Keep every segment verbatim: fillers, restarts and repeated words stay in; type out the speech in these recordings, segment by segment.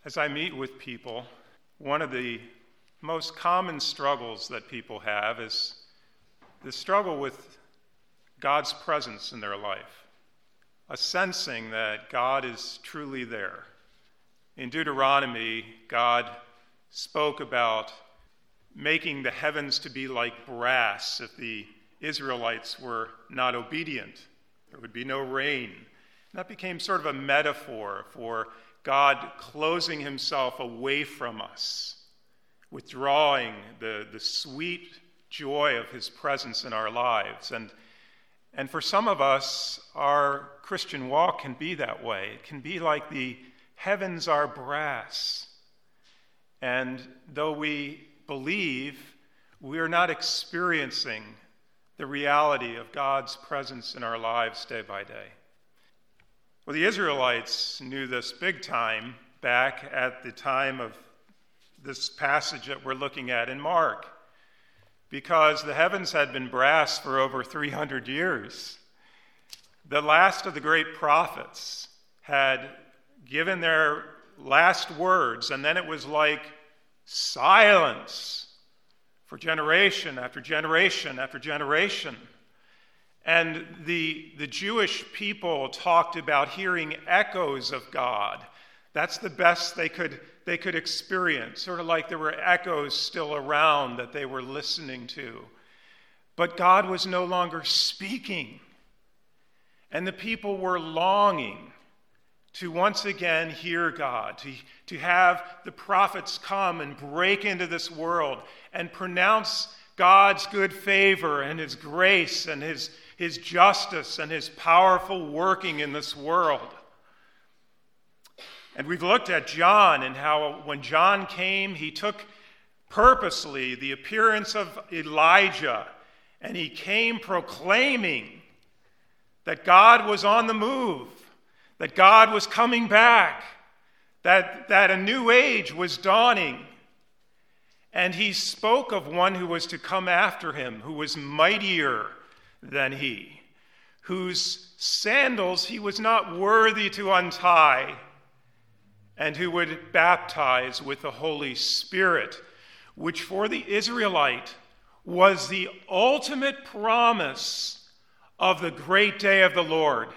As I meet with people, one of the most common struggles that people have is the struggle with God's presence in their life, a sensing that God is truly there. In Deuteronomy, God spoke about making the heavens to be like brass if the Israelites were not obedient. There would be no rain. And that became sort of a metaphor for God closing himself away from us, withdrawing the, the sweet joy of his presence in our lives. And, and for some of us, our Christian walk can be that way. It can be like the heavens are brass. And though we believe, we are not experiencing the reality of God's presence in our lives day by day. Well, the Israelites knew this big time back at the time of this passage that we're looking at in Mark, because the heavens had been brass for over three hundred years. The last of the great prophets had given their last words, and then it was like silence for generation after generation after generation. And the, the Jewish people talked about hearing echoes of God. That's the best they could, they could experience, sort of like there were echoes still around that they were listening to. But God was no longer speaking. And the people were longing to once again hear God, to, to have the prophets come and break into this world and pronounce God's good favor and his grace and his, his justice and his powerful working in this world. And we've looked at John and how when John came, he took purposely the appearance of Elijah, and he came proclaiming that God was on the move, that God was coming back, that, that a new age was dawning. And he spoke of one who was to come after him, who was mightier than he, whose sandals he was not worthy to untie, and who would baptize with the Holy Spirit, which for the Israelite was the ultimate promise of the great day of the Lord.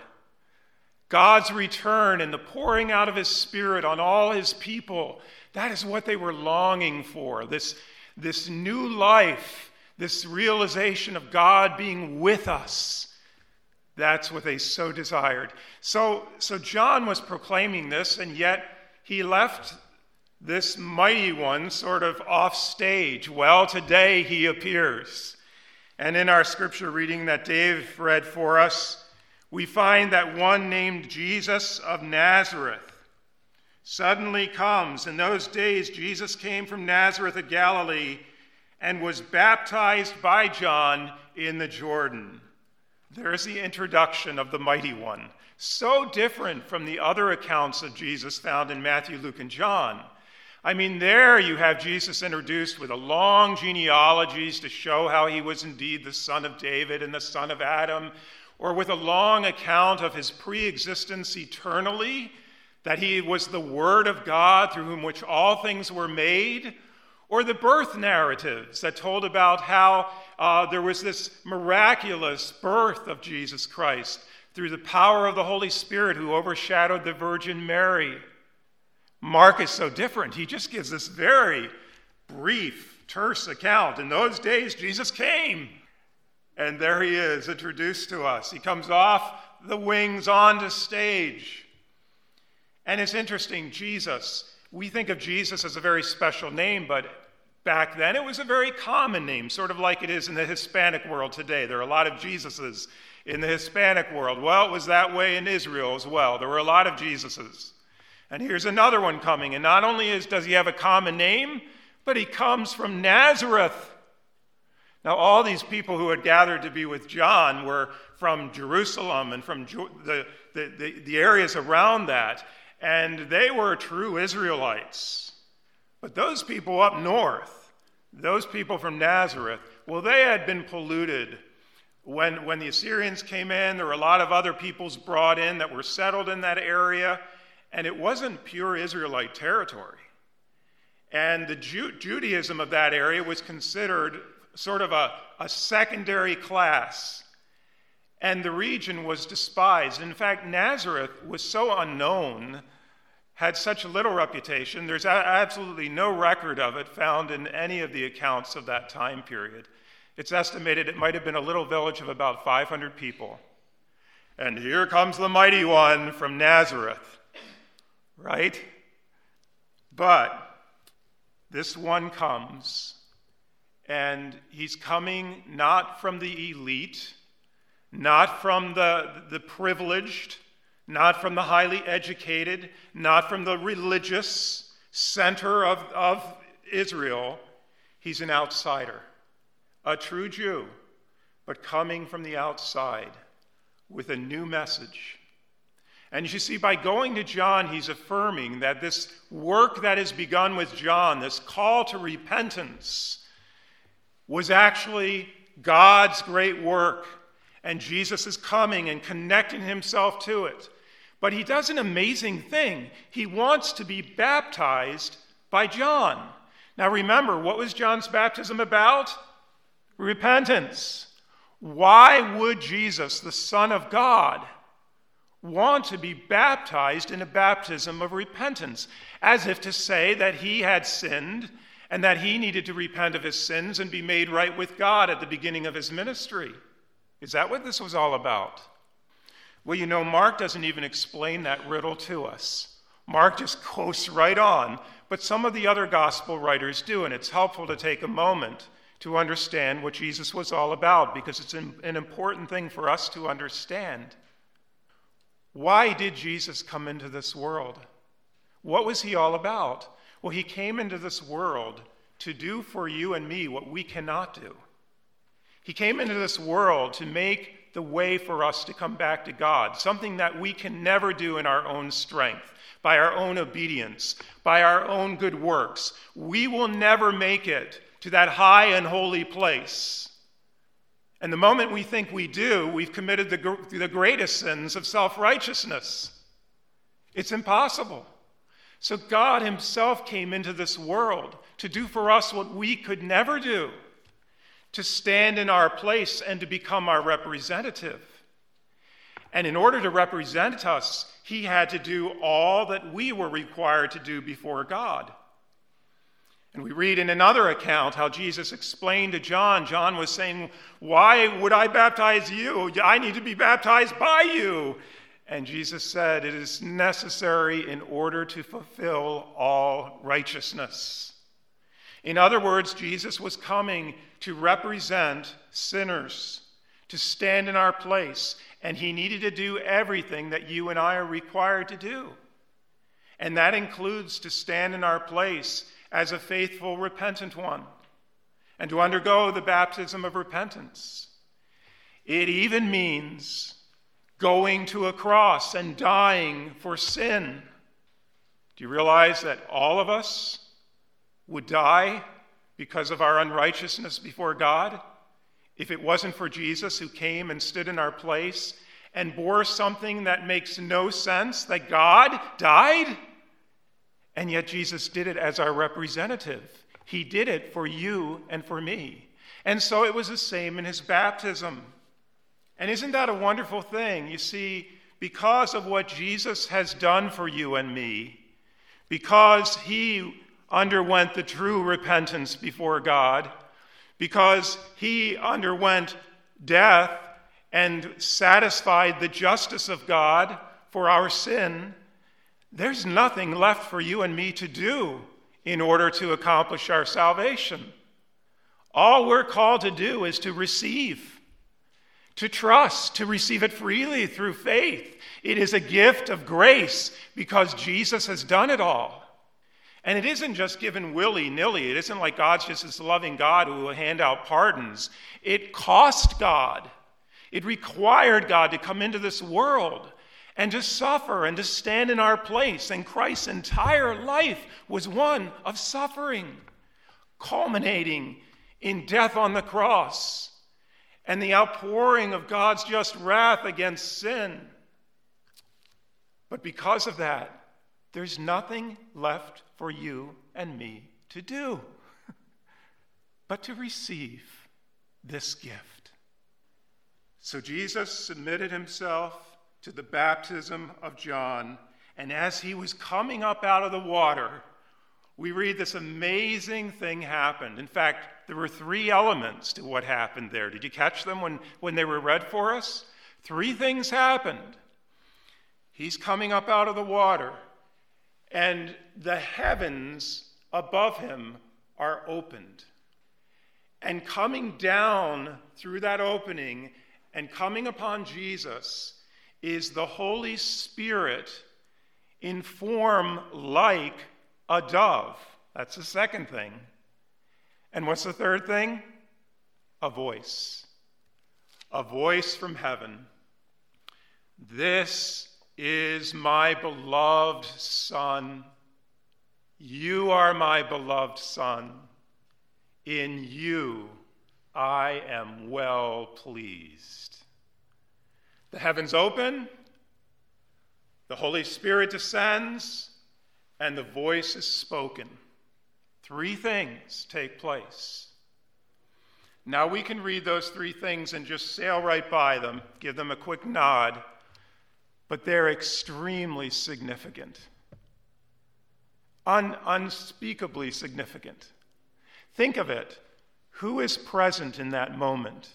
God's return and the pouring out of his Spirit on all his people. That is what they were longing for, this, this new life, this realization of God being with us. That's what they so desired. So, so John was proclaiming this, and yet he left this mighty one sort of off stage. Well, today he appears. And in our scripture reading that Dave read for us, we find that one named Jesus of Nazareth suddenly comes. In those days, Jesus came from Nazareth of Galilee and was baptized by John in the Jordan. There's the introduction of the mighty one. So different from the other accounts of Jesus found in Matthew, Luke, and John. I mean, there you have Jesus introduced with a long genealogies to show how he was indeed the son of David and the son of Adam, or with a long account of his pre-existence eternally, that he was the Word of God through whom which all things were made, or the birth narratives that told about how uh, there was this miraculous birth of Jesus Christ through the power of the Holy Spirit who overshadowed the Virgin Mary. Mark is so different. He just gives this very brief, terse account. In those days, Jesus came. And there he is, introduced to us. He comes off the wings onto stage. And it's interesting, Jesus, we think of Jesus as a very special name, but back then it was a very common name, sort of like it is in the Hispanic world today. There are a lot of Jesuses in the Hispanic world. Well, it was that way in Israel as well. There were a lot of Jesuses. And here's another one coming. And not only is, does he have a common name, but he comes from Nazareth. Now, all these people who had gathered to be with John were from Jerusalem and from the, the, the, the areas around that, and they were true Israelites. But those people up north, those people from Nazareth, well, they had been polluted. When, when the Assyrians came in, there were a lot of other peoples brought in that were settled in that area, and it wasn't pure Israelite territory. And the Ju- Judaism of that area was considered sort of a, a secondary class. And the region was despised. In fact, Nazareth was so unknown, had such little reputation. There's a- absolutely no record of it found in any of the accounts of that time period. It's estimated it might have been a little village of about five hundred people. And here comes the mighty one from Nazareth, right? But this one comes, and he's coming not from the elite, not from the, the privileged, not from the highly educated, not from the religious center of, of Israel. He's an outsider, a true Jew, but coming from the outside with a new message. And you see, by going to John, he's affirming that this work that has begun with John, this call to repentance, was actually God's great work. And Jesus is coming and connecting himself to it. But he does an amazing thing. He wants to be baptized by John. Now remember, what was John's baptism about? Repentance. Why would Jesus, the Son of God, want to be baptized in a baptism of repentance, as if to say that he had sinned and that he needed to repent of his sins and be made right with God at the beginning of his ministry? Is that what this was all about? Well, you know, Mark doesn't even explain that riddle to us. Mark just goes right on, but some of the other gospel writers do, and it's helpful to take a moment to understand what Jesus was all about, because it's an, an important thing for us to understand. Why did Jesus come into this world? What was he all about? Well, he came into this world to do for you and me what we cannot do. He came into this world to make the way for us to come back to God, something that we can never do in our own strength, by our own obedience, by our own good works. We will never make it to that high and holy place. And the moment we think we do, we've committed the, the greatest sins of self-righteousness. It's impossible. So God himself came into this world to do for us what we could never do, to stand in our place and to become our representative. And in order to represent us, he had to do all that we were required to do before God. And we read in another account how Jesus explained to John. John was saying, "Why would I baptize you? I need to be baptized by you." And Jesus said, "It is necessary in order to fulfill all righteousness." In other words, Jesus was coming to represent sinners, to stand in our place, and he needed to do everything that you and I are required to do. And that includes to stand in our place as a faithful, repentant one, and to undergo the baptism of repentance. It even means going to a cross and dying for sin. Do you realize that all of us would die because of our unrighteousness before God if it wasn't for Jesus, who came and stood in our place and bore something that makes no sense, that God died? And yet Jesus did it as our representative. He did it for you and for me. And so it was the same in his baptism. And isn't that a wonderful thing? You see, because of what Jesus has done for you and me, because he underwent the true repentance before God, because he underwent death and satisfied the justice of God for our sin, there's nothing left for you and me to do in order to accomplish our salvation. All we're called to do is to receive, to trust, to receive it freely through faith. It is a gift of grace because Jesus has done it all. And it isn't just given willy-nilly. It isn't like God's just this loving God who will hand out pardons. It cost God. It required God to come into this world and to suffer and to stand in our place. And Christ's entire life was one of suffering, culminating in death on the cross and the outpouring of God's just wrath against sin. But because of that, there's nothing left for you and me to do but to receive this gift. So Jesus submitted himself to the baptism of John, and as he was coming up out of the water, we read this amazing thing happened. In fact, there were three elements to what happened there. Did you catch them when, when they were read for us? Three things happened. He's coming up out of the water, and the heavens above him are opened. And coming down through that opening and coming upon Jesus is the Holy Spirit in form like a dove. That's the second thing. And what's the third thing? A voice. A voice from heaven. This is my beloved Son. You are my beloved Son. In you I am well pleased. The heavens open, the Holy Spirit descends, and the voice is spoken. Three things take place. Now we can read those three things and just sail right by them, give them a quick nod, but they're extremely significant. Un- unspeakably significant. Think of it. Who is present in that moment?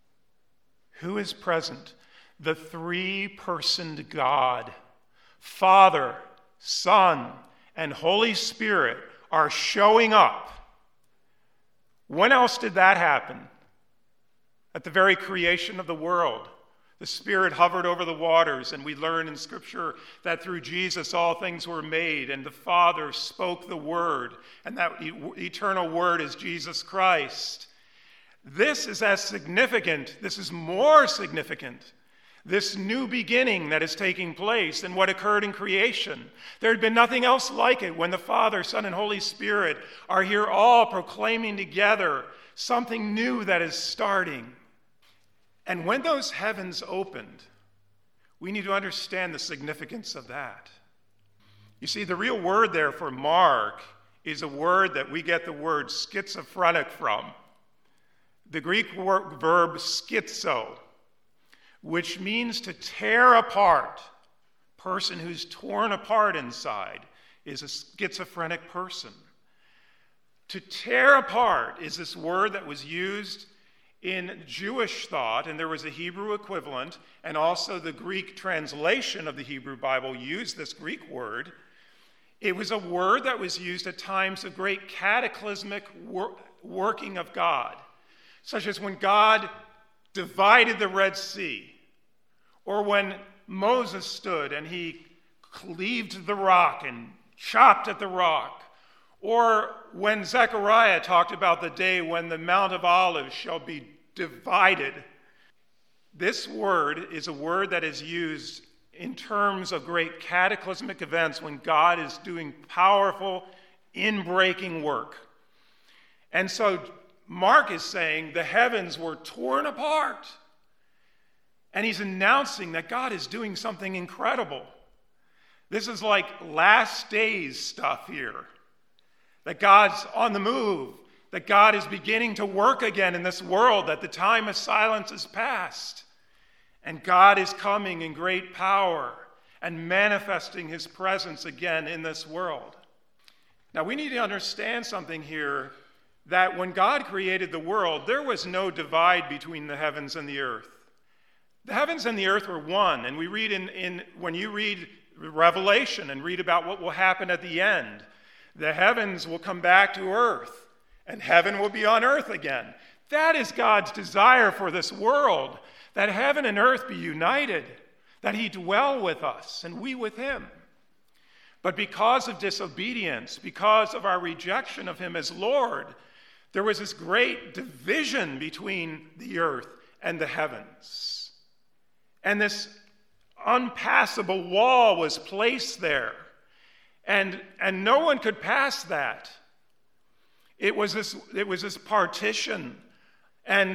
Who is present? The three-personed God, Father, Son, and Holy Spirit are showing up. When else did that happen? At the very creation of the world. The Spirit hovered over the waters, and we learn in Scripture that through Jesus all things were made, and the Father spoke the Word, and that e- eternal Word is Jesus Christ. This is as significant, this is more significant, this new beginning that is taking place than what occurred in creation. There had been nothing else like it when the Father, Son, and Holy Spirit are here all proclaiming together something new that is starting. And when those heavens opened, we need to understand the significance of that. You see, the real word there for mark is a word that we get the word schizophrenic from. The Greek word, verb schizo, which means to tear apart. Person who's torn apart inside is a schizophrenic person. To tear apart is this word that was used in Jewish thought, and there was a Hebrew equivalent, and also the Greek translation of the Hebrew Bible used this Greek word. It was a word that was used at times of great cataclysmic wor- working of God, such as when God divided the Red Sea, or when Moses stood and he cleaved the rock and chopped at the rock, or when Zechariah talked about the day when the Mount of Olives shall be divided. This word is a word that is used in terms of great cataclysmic events when God is doing powerful, in-breaking work. And so Mark is saying the heavens were torn apart. And he's announcing that God is doing something incredible. This is like last days stuff here. That God's on the move, that God is beginning to work again in this world, that the time of silence is past, and God is coming in great power and manifesting his presence again in this world. Now we need to understand something here, that when God created the world, there was no divide between the heavens and the earth. The heavens and the earth were one, and we read in, in when you read Revelation and read about what will happen at the end, the heavens will come back to earth, and heaven will be on earth again. That is God's desire for this world, that heaven and earth be united, that he dwell with us and we with him. But because of disobedience, because of our rejection of him as Lord, there was this great division between the earth and the heavens. And this unpassable wall was placed there. And, and no one could pass that. It was this, it was this partition. And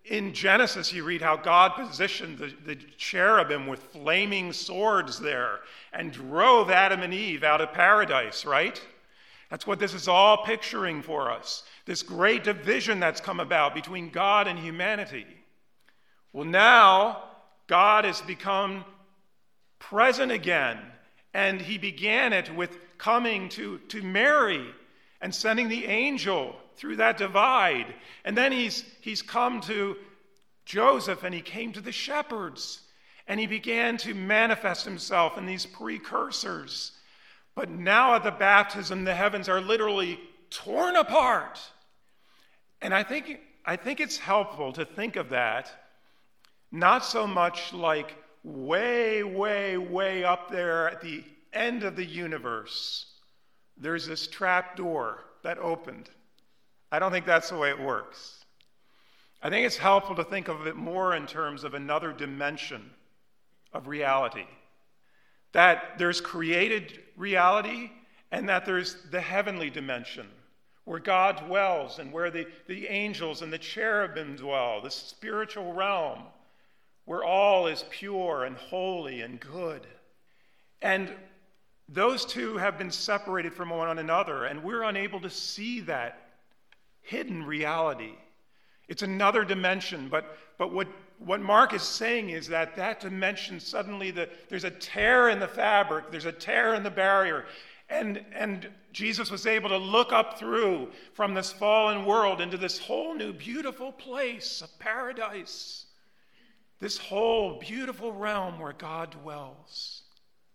in Genesis, you read how God positioned the, the cherubim with flaming swords there and drove Adam and Eve out of paradise, right? That's what this is all picturing for us. This great division that's come about between God and humanity. Well, now God has become present again, and he began it with coming to, to Mary and sending the angel through that divide. And then he's, he's come to Joseph, and he came to the shepherds, and he began to manifest himself in these precursors. But now at the baptism, the heavens are literally torn apart. And I think, I think it's helpful to think of that not so much like way, way, way up there at the end of the universe, there's this trap door that opened. I don't think that's the way it works. I think it's helpful to think of it more in terms of another dimension of reality. That there's created reality and that there's the heavenly dimension where God dwells and where the, the angels and the cherubim dwell, the spiritual realm where all is pure and holy and good. And those two have been separated from one another, and we're unable to see that hidden reality. It's another dimension, but, but what, what Mark is saying is that that dimension suddenly, the, there's a tear in the fabric, there's a tear in the barrier, and, and Jesus was able to look up through from this fallen world into this whole new beautiful place of paradise, this whole beautiful realm where God dwells.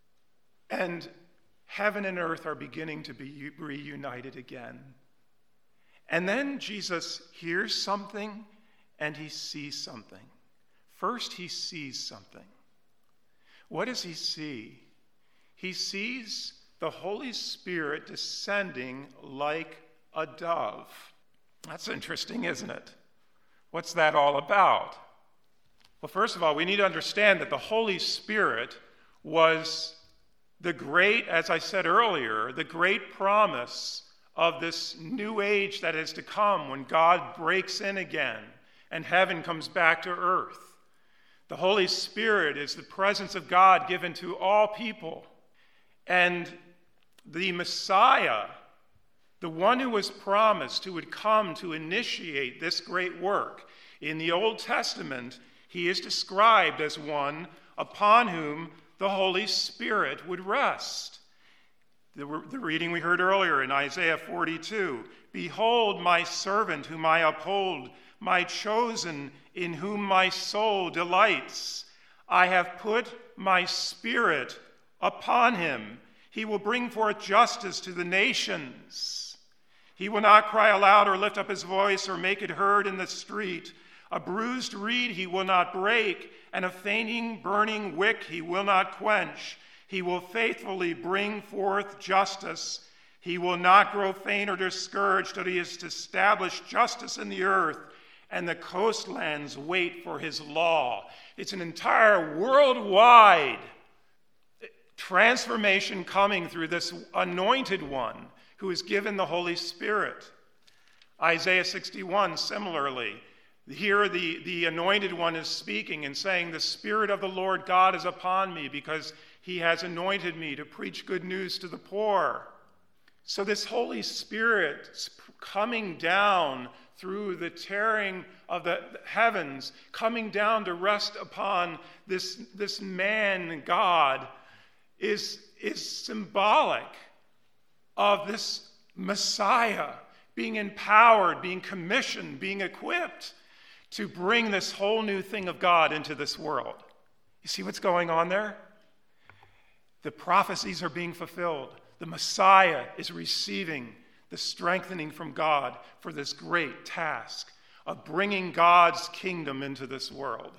And heaven and earth are beginning to be reunited again. And then Jesus hears something and he sees something. First, he sees something. What does he see? He sees the Holy Spirit descending like a dove. That's interesting, isn't it? What's that all about? Well, first of all, we need to understand that the Holy Spirit was the great, as I said earlier, the great promise of this new age that is to come when God breaks in again and heaven comes back to earth. The Holy Spirit is the presence of God given to all people. And the Messiah, the one who was promised, who would come to initiate this great work, in the Old Testament, he is described as one upon whom the Holy Spirit would rest. The, the reading we heard earlier in Isaiah forty-two, "Behold my servant whom I uphold, my chosen in whom my soul delights. I have put my spirit upon him. He will bring forth justice to the nations. He will not cry aloud or lift up his voice or make it heard in the street. A bruised reed he will not break, and a fainting, burning wick he will not quench. He will faithfully bring forth justice. He will not grow faint or discouraged till he has established justice in the earth, and the coastlands wait for his law." It's an entire worldwide transformation coming through this anointed one who is given the Holy Spirit. Isaiah sixty-one, similarly. Here the, the anointed one is speaking and saying, "The Spirit of the Lord God is upon me because he has anointed me to preach good news to the poor." So this Holy Spirit coming down through the tearing of the heavens, coming down to rest upon this, this man, God, is, is symbolic of this Messiah being empowered, being commissioned, being equipped to bring this whole new thing of God into this world. You see what's going on there? The prophecies are being fulfilled. The Messiah is receiving the strengthening from God for this great task of bringing God's kingdom into this world.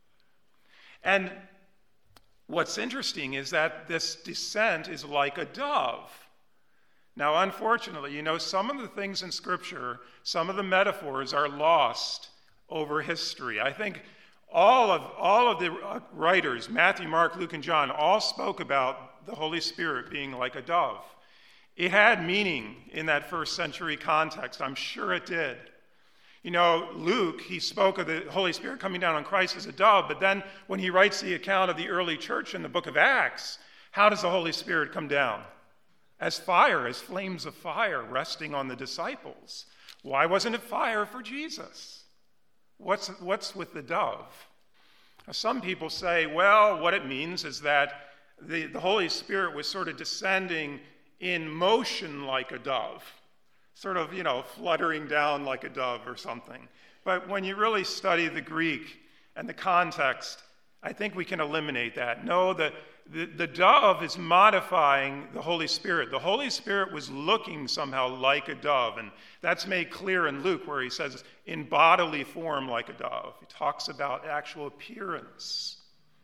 And what's interesting is that this descent is like a dove. Now, unfortunately, you know, some of the things in Scripture, some of the metaphors are lost over history. I think all of all of the writers, Matthew, Mark, Luke, and John, all spoke about the Holy Spirit being like a dove. It had meaning in that first century context. I'm sure it did. You know, Luke, he spoke of the Holy Spirit coming down on Christ as a dove, but then when he writes the account of the early church in the book of Acts, how does the Holy Spirit come down? As fire, as flames of fire resting on the disciples. Why wasn't it fire for Jesus? What's, what's with the dove? Now, some people say, well, what it means is that the, the Holy Spirit was sort of descending in motion like a dove. Sort of, you know, fluttering down like a dove or something. But when you really study the Greek and the context, I think we can eliminate that. No, the, the, the dove is modifying the Holy Spirit. The Holy Spirit was looking somehow like a dove, and that's made clear in Luke where he says, in bodily form like a dove. He talks about actual appearance.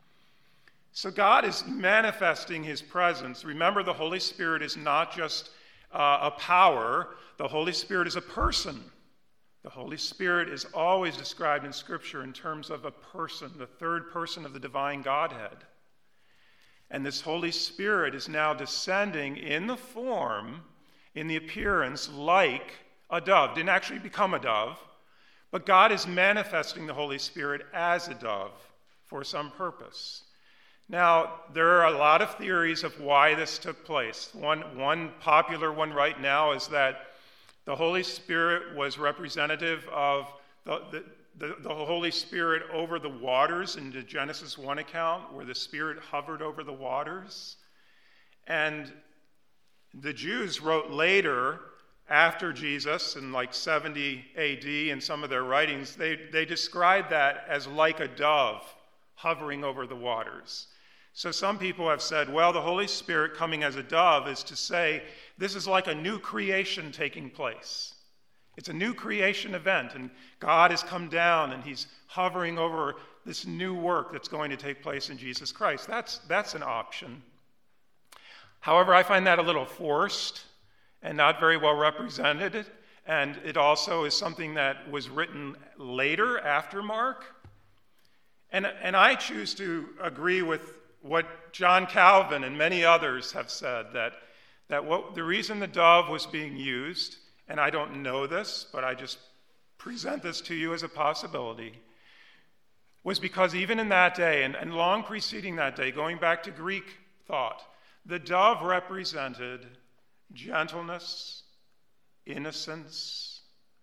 So God is manifesting his presence. Remember, the Holy Spirit is not just uh, a power. The Holy Spirit is a person. The Holy Spirit is always described in Scripture in terms of a person, the third person of the divine Godhead. And this Holy Spirit is now descending in the form, in the appearance, like a dove. Didn't actually become a dove, but God is manifesting the Holy Spirit as a dove for some purpose. Now, there are a lot of theories of why this took place. One, one popular one right now is that the Holy Spirit was representative of the, the, the, the Holy Spirit over the waters in the Genesis one account, where the Spirit hovered over the waters. And the Jews wrote later, after Jesus, in like seventy A D, in some of their writings, they, they described that as like a dove hovering over the waters. So some people have said, well, the Holy Spirit coming as a dove is to say this is like a new creation taking place. It's a new creation event, and God has come down, and he's hovering over this new work that's going to take place in Jesus Christ. That's, that's an option. However, I find that a little forced and not very well represented, and it also is something that was written later after Mark. And, and I choose to agree with what John Calvin and many others have said, that, that what, the reason the dove was being used, and I don't know this, but I just present this to you as a possibility, was because even in that day, and, and long preceding that day, going back to Greek thought, the dove represented gentleness, innocence,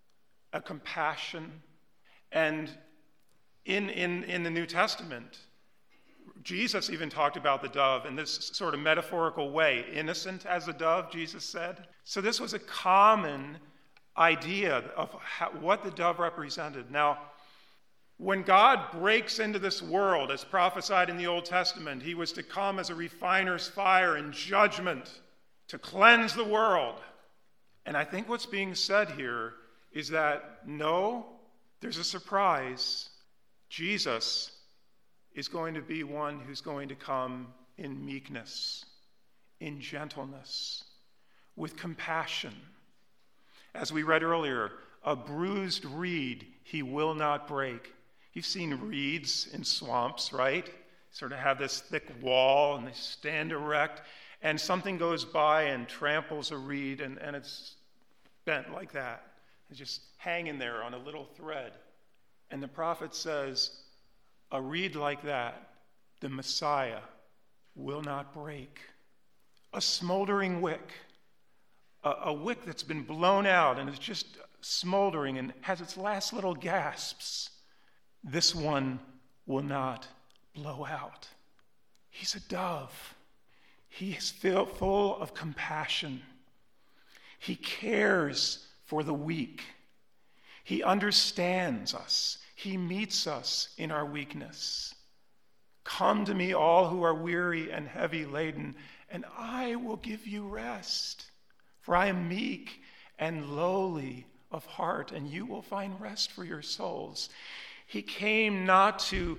a compassion. And in, in, in the New Testament, Jesus even talked about the dove in this sort of metaphorical way. Innocent as a dove, Jesus said. So this was a common idea of how, what the dove represented. Now, when God breaks into this world, as prophesied in the Old Testament, he was to come as a refiner's fire in judgment to cleanse the world. And I think what's being said here is that, no, there's a surprise. Jesus is going to be one who's going to come in meekness, in gentleness, with compassion. As we read earlier, a bruised reed he will not break. You've seen reeds in swamps, right? Sort of have this thick wall and they stand erect, and something goes by and tramples a reed, and, and it's bent like that. It's just hanging there on a little thread. And the prophet says, a reed like that, the Messiah, will not break. A smoldering wick, a, a wick that's been blown out and is just smoldering and has its last little gasps. This one will not blow out. He's a dove. He is filled, full of compassion. He cares for the weak. He understands us. He meets us in our weakness. Come to me, all who are weary and heavy laden, and I will give you rest. For I am meek and lowly of heart, and you will find rest for your souls. He came not to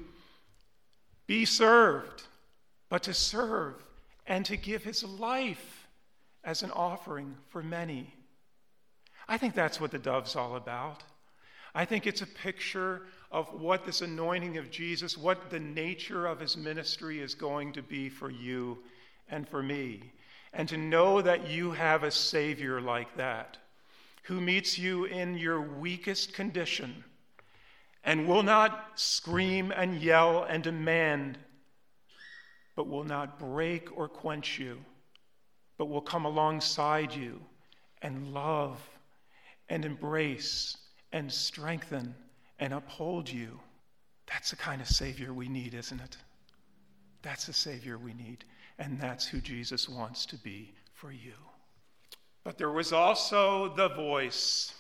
be served, but to serve and to give his life as an offering for many. I think that's what the dove's all about. I think it's a picture of what this anointing of Jesus, what the nature of his ministry is going to be for you and for me. And to know that you have a Savior like that. who meets you in your weakest condition and will not scream and yell and demand, but will not break or quench you, but will come alongside you and love and embrace and strengthen and uphold you. That's the kind of Savior we need, isn't it? That's the Savior we need, and that's who Jesus wants to be for you. But there was also the voice.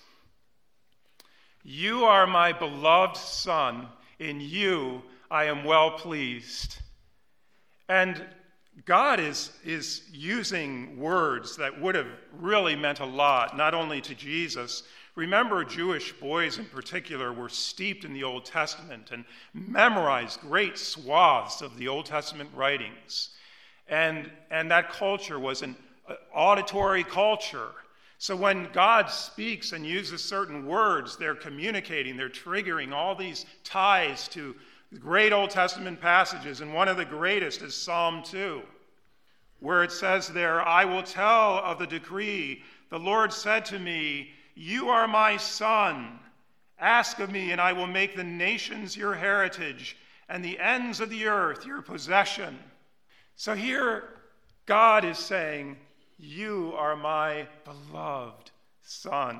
You are my beloved Son. In you I am well pleased. And God is, is using words that would have really meant a lot, not only to Jesus. Remember, Jewish boys in particular were steeped in the Old Testament and memorized great swaths of the Old Testament writings. And, and that culture was an auditory culture. So when God speaks and uses certain words, they're communicating, they're triggering all these ties to great Old Testament passages. And one of the greatest is Psalm two, where it says there, I will tell of the decree. The Lord said to me, you are my son. Ask of me, and I will make the nations your heritage and the ends of the earth your possession. So here, God is saying, you are my beloved Son.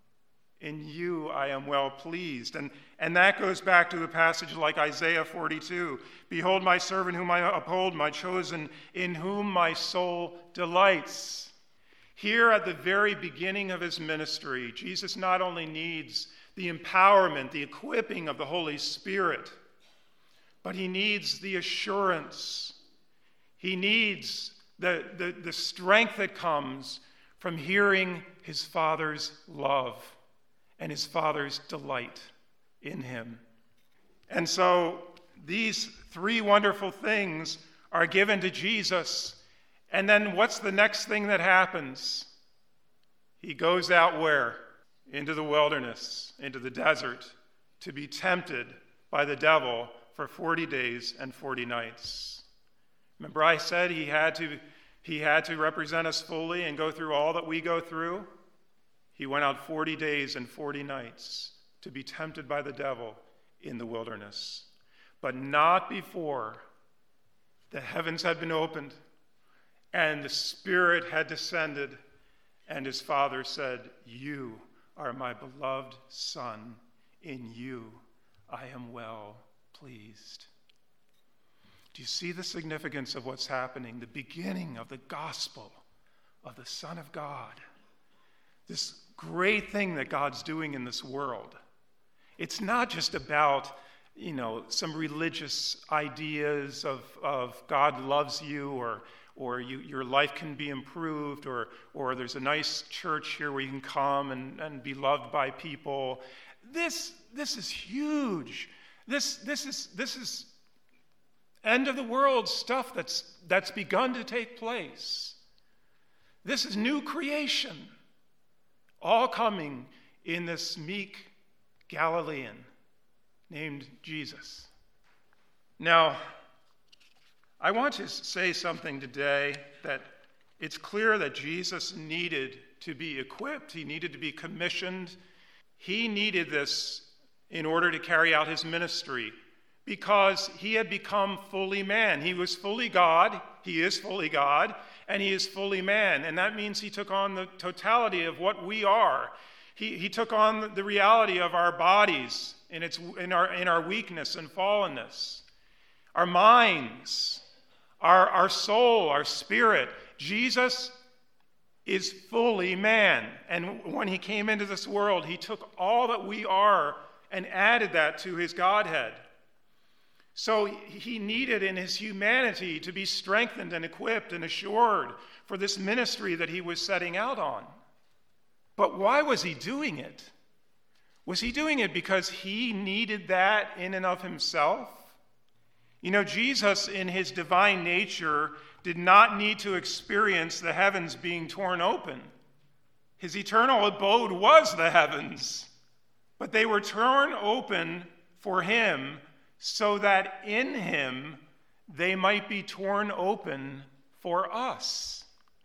In you I am well pleased. And, and that goes back to the passage like Isaiah forty-two. Behold my servant whom I uphold, my chosen, in whom my soul delights. Here at the very beginning of his ministry, Jesus not only needs the empowerment, the equipping of the Holy Spirit, but he needs the assurance. He needs the, the, the strength that comes from hearing his Father's love and his Father's delight in him. And so these three wonderful things are given to Jesus. And then what's the next thing that happens? He goes out where? Into the wilderness, into the desert, to be tempted by the devil for forty days and forty nights. Remember I said he had to, he had to represent us fully and go through all that we go through? He went out forty days and forty nights to be tempted by the devil in the wilderness. But not before the heavens had been opened and the Spirit had descended, and his Father said, you are my beloved Son. In you I am well pleased. Do you see the significance of what's happening? The beginning of the gospel of the Son of God. This great thing that God's doing in this world. It's not just about, you know, some religious ideas of, of God loves you, or or you, your life can be improved, or or there's a nice church here where you can come and, and be loved by people. This this is huge. This this is this is end of the world stuff that's that's begun to take place. This is new creation, all coming in this meek Galilean named Jesus. Now, I want to say something today that it's clear that Jesus needed to be equipped. He needed to be commissioned. He needed this in order to carry out his ministry because he had become fully man. He was fully God. He is fully God, and he is fully man. And that means he took on the totality of what we are. He, he took on the reality of our bodies in, its, in, our, in our weakness and fallenness, our minds, our, our soul, our spirit. Jesus is fully man. And when he came into this world, he took all that we are and added that to his Godhead. So he needed in his humanity to be strengthened and equipped and assured for this ministry that he was setting out on. But why was he doing it? Was he doing it because he needed that in and of himself? You know, Jesus in his divine nature did not need to experience the heavens being torn open. His eternal abode was the heavens, but they were torn open for him so that in him they might be torn open for us.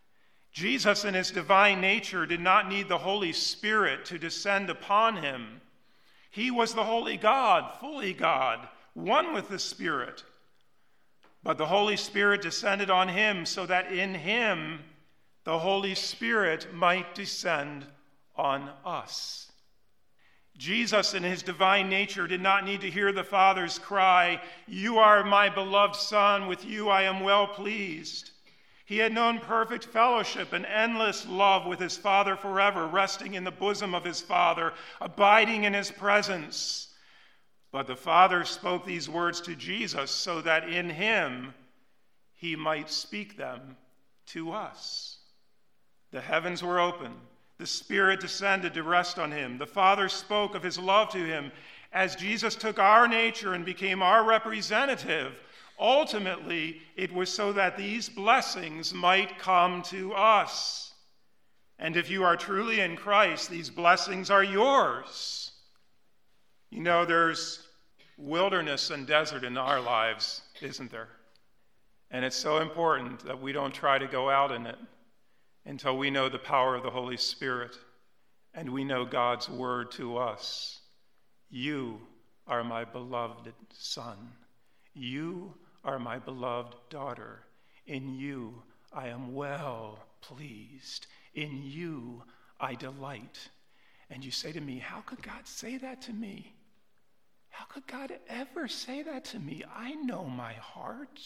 Jesus in his divine nature did not need the Holy Spirit to descend upon him. He was the holy God, fully God, one with the Spirit. But the Holy Spirit descended on him so that in him the Holy Spirit might descend on us. Jesus in his divine nature did not need to hear the Father's cry, "You are my beloved Son, with you I am well pleased." He had known perfect fellowship and endless love with his Father forever, resting in the bosom of his Father, abiding in his presence. But the Father spoke these words to Jesus so that in him he might speak them to us. The heavens were open. The Spirit descended to rest on him. The Father spoke of his love to him as Jesus took our nature and became our representative. Ultimately, it was so that these blessings might come to us. And if you are truly in Christ, these blessings are yours. You know, there's wilderness and desert in our lives, isn't there? And it's so important that we don't try to go out in it until we know the power of the Holy Spirit and we know God's word to us. You are my beloved Son. You are my beloved daughter. In you I am well pleased. In you I delight. And you say to me, how could God say that to me? How could God ever say that to me? I know my heart.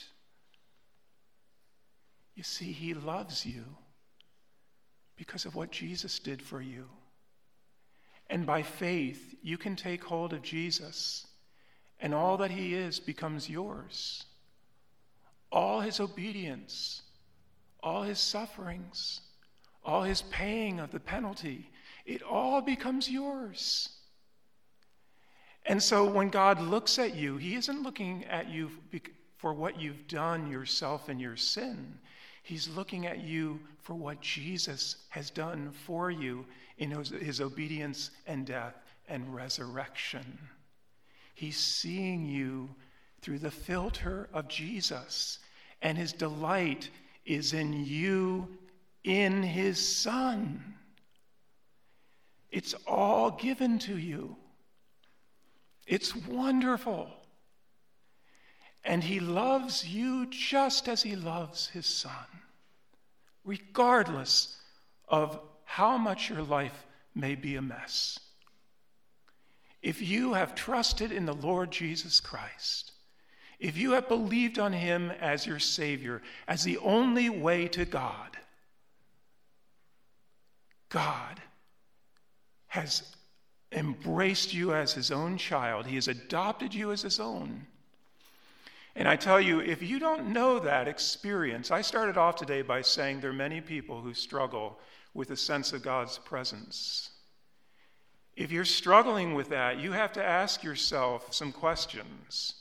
You see, he loves you because of what Jesus did for you. And by faith, you can take hold of Jesus, and all that he is becomes yours. All his obedience, all his sufferings, all his paying of the penalty, it all becomes yours. And so when God looks at you, he isn't looking at you for what you've done yourself in your sin. He's looking at you for what Jesus has done for you in his, his obedience and death and resurrection. He's seeing you through the filter of Jesus, and his delight is in you in his Son. It's all given to you. It's wonderful. And he loves you just as he loves his Son, regardless of how much your life may be a mess. If you have trusted in the Lord Jesus Christ, if you have believed on him as your Savior, as the only way to God, God has embraced you as his own child. He has adopted you as his own. And I tell you, if you don't know that experience, I started off today by saying there are many people who struggle with a sense of God's presence. If you're struggling with that, you have to ask yourself some questions.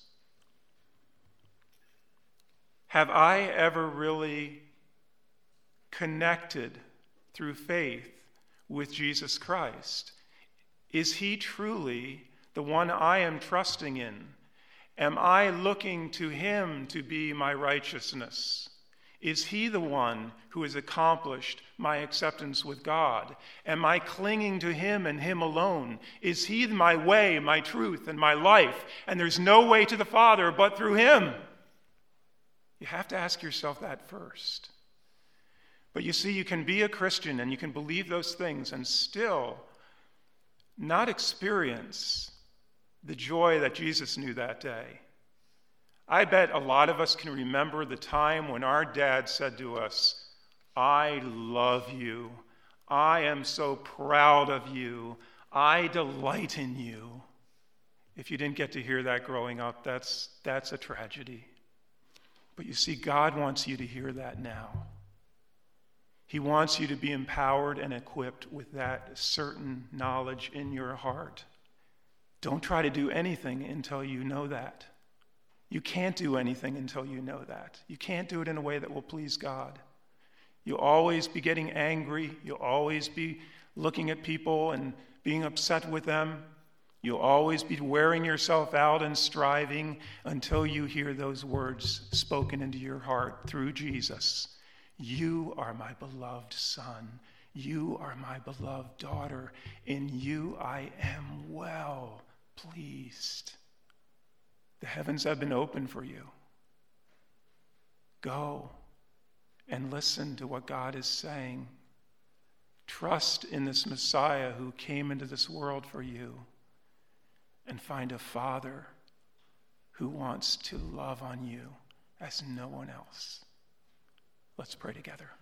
Have I ever really connected through faith with Jesus Christ? Is he truly the one I am trusting in? Am I looking to him to be my righteousness? Is he the one who has accomplished my acceptance with God? Am I clinging to him and him alone? Is he my way, my truth, and my life? And there's no way to the Father but through him. You have to ask yourself that first. But you see, you can be a Christian and you can believe those things and still not experience the joy that Jesus knew that day. I bet a lot of us can remember the time when our dad said to us, I love you. I am so proud of you. I delight in you. If you didn't get to hear that growing up, that's, that's a tragedy. But you see, God wants you to hear that now. He wants you to be empowered and equipped with that certain knowledge in your heart. Don't try to do anything until you know that. You can't do anything until you know that. You can't do it in a way that will please God. You'll always be getting angry. You'll always be looking at people and being upset with them. You'll always be wearing yourself out and striving until you hear those words spoken into your heart through Jesus. You are my beloved son. You are my beloved daughter. In you I am well pleased. The heavens have been opened for you. Go and listen to what God is saying. Trust in this Messiah who came into this world for you, and find a Father who wants to love on you as no one else. Let's pray together.